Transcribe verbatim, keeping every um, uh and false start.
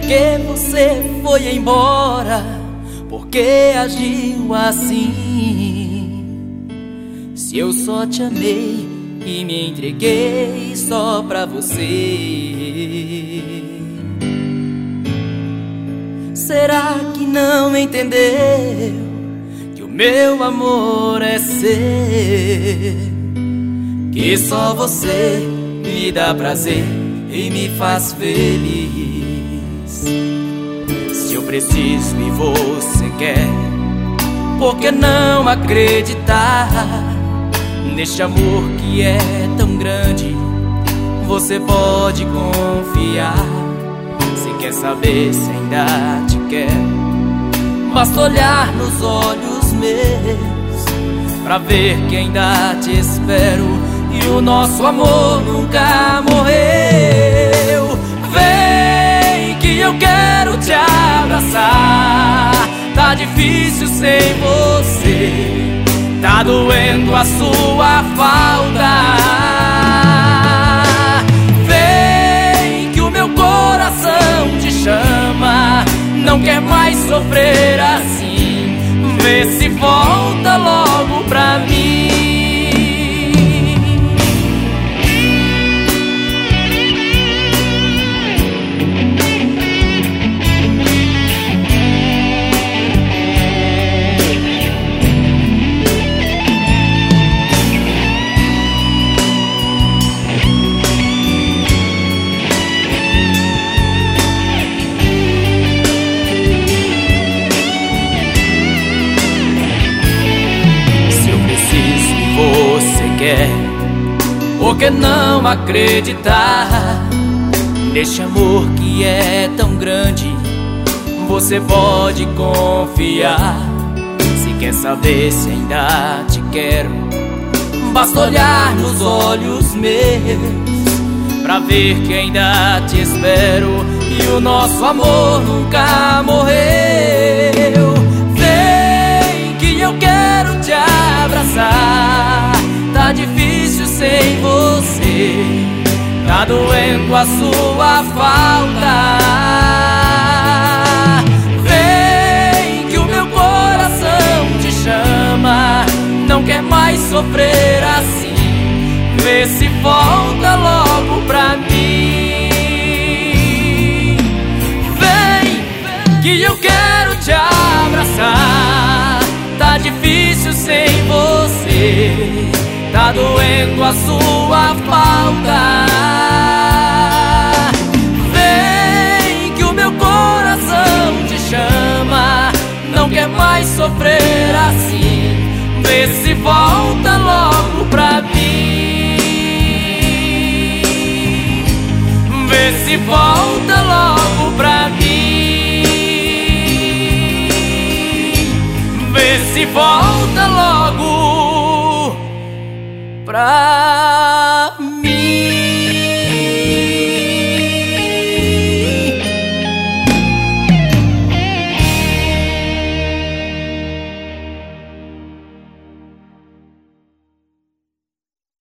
que você foi embora? Por que agiu assim? Se eu só te amei e me entreguei só pra você. Será que não entendeu que o meu amor é ser? Que só você me dá prazer e me faz feliz. Se eu preciso e você quer, por que não acreditar neste amor que é tão grande? Você pode confiar. Se quer saber se ainda te quero, basta olhar nos olhos meus pra ver que ainda te espero e o nosso amor nunca morreu. Vem que eu quero te abraçar. Tá difícil sem você, tá doendo a sua falta. Vem que o meu coração te chama, não quer mais sofrer assim. Vê se volta logo pra mim. Por que não acreditar neste amor que é tão grande? Você pode confiar. Se quer saber se ainda te quero, basta olhar nos olhos meus pra ver que ainda te espero e o nosso amor nunca morreu. Vem que eu quero te abraçar. Tá difícil sem você, tá doendo a sua falta. Vem que o meu coração te chama, não quer mais sofrer assim. Vê se volta logo pra mim. Vem que eu quero te abraçar. Tá difícil sem você, tá doendo a sua falta. Vem que o meu coração te chama, não quer mais sofrer assim. Vê se volta logo pra mim. Vê se volta logo pra mim. Vê se volta logo pra